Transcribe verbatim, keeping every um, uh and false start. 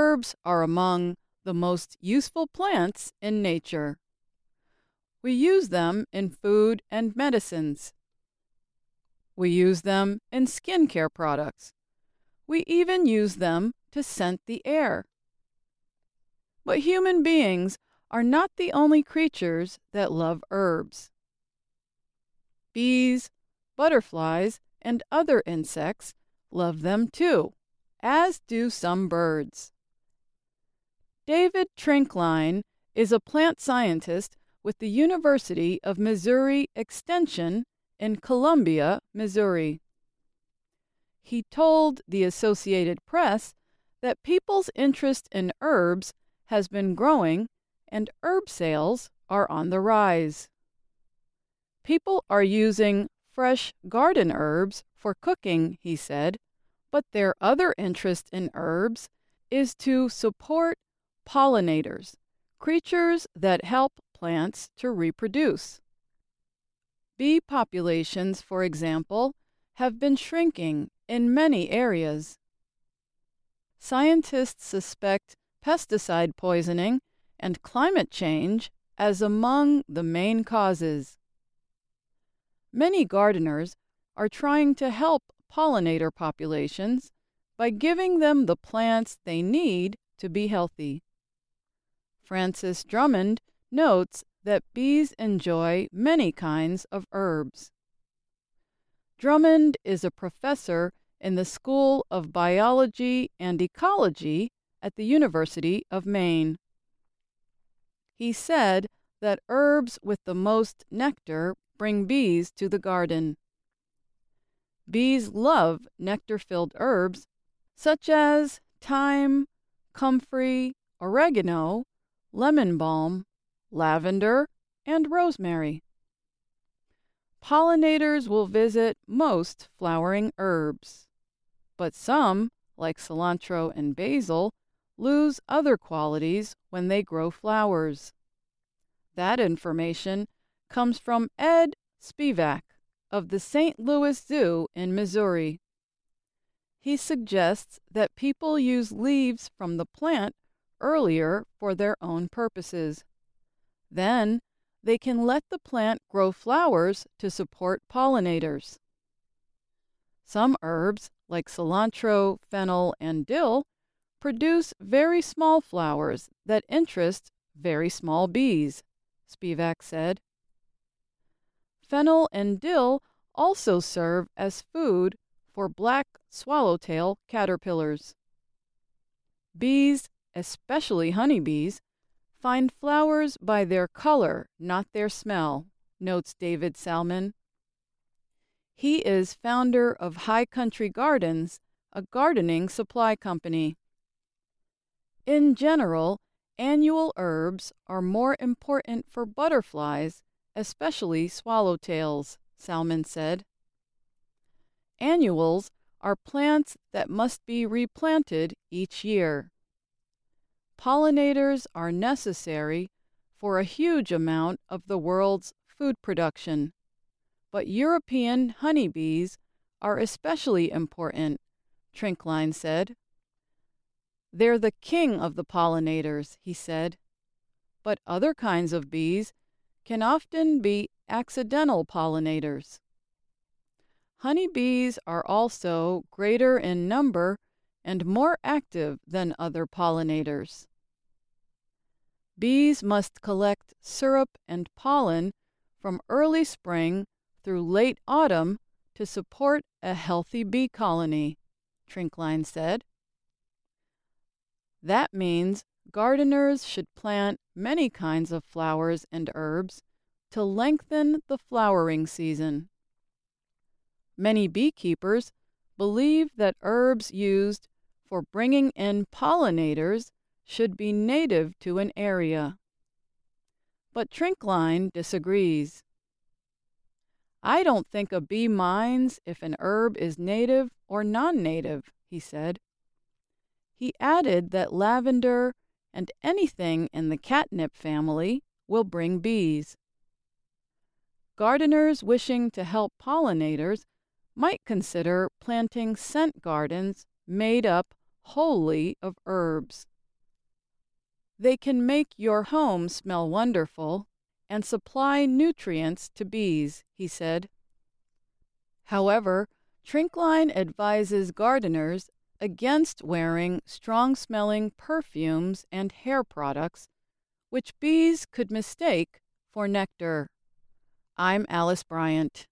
Herbs are among the most useful plants in nature. We use them in food and medicines. We use them in skincare products. We even use them to scent the air. But human beings are not the only creatures that love herbs. Bees, butterflies, and other insects love them too, as do some birds. David Trinkline is a plant scientist with the University of Missouri Extension in Columbia, Missouri. He told the Associated Press that people's interest in herbs has been growing and herb sales are on the rise. People are using fresh garden herbs for cooking, he said, but their other interest in herbs is to support pollinators, creatures that help plants to reproduce. Bee populations, for example, have been shrinking in many areas. Scientists suspect pesticide poisoning and climate change as among the main causes. Many gardeners are trying to help pollinator populations by giving them the plants they need to be healthy. Francis Drummond notes that bees enjoy many kinds of herbs. Drummond is a professor in the School of Biology and Ecology at the University of Maine. He said that herbs with the most nectar bring bees to the garden. Bees love nectar-filled herbs such as thyme, comfrey, oregano, lemon balm, lavender, and rosemary. Pollinators will visit most flowering herbs, but some, like cilantro and basil, lose other qualities when they grow flowers. That information comes from Ed Spivak of the Saint Louis Zoo in Missouri. He suggests that people use leaves from the plant earlier for their own purposes. Then they can let the plant grow flowers to support pollinators. Some herbs, like cilantro, fennel, and dill, produce very small flowers that interest very small bees, Spivak said. Fennel and dill also serve as food for black swallowtail caterpillars. Bees, especially honeybees, find flowers by their color, not their smell, notes David Salmon. He is founder of High Country Gardens, a gardening supply company. In general, annual herbs are more important for butterflies, especially swallowtails, Salmon said. Annuals are plants that must be replanted each year. Pollinators are necessary for a huge amount of the world's food production, but European honeybees are especially important, Trinkline said. They're the king of the pollinators, he said, but other kinds of bees can often be accidental pollinators. Honeybees are also greater in number and more active than other pollinators. Bees must collect syrup and pollen from early spring through late autumn to support a healthy bee colony, Trinkline said. That means gardeners should plant many kinds of flowers and herbs to lengthen the flowering season. Many beekeepers believe that herbs used for bringing in pollinators should be native to an area. But Trinkline disagrees. I don't think a bee minds if an herb is native or non-native, he said. He added that lavender and anything in the catnip family will bring bees. Gardeners wishing to help pollinators might consider planting scent gardens made up wholly of herbs. They can make your home smell wonderful and supply nutrients to bees, he said. However, Trinkline advises gardeners against wearing strong-smelling perfumes and hair products, which bees could mistake for nectar. I'm Alice Bryant.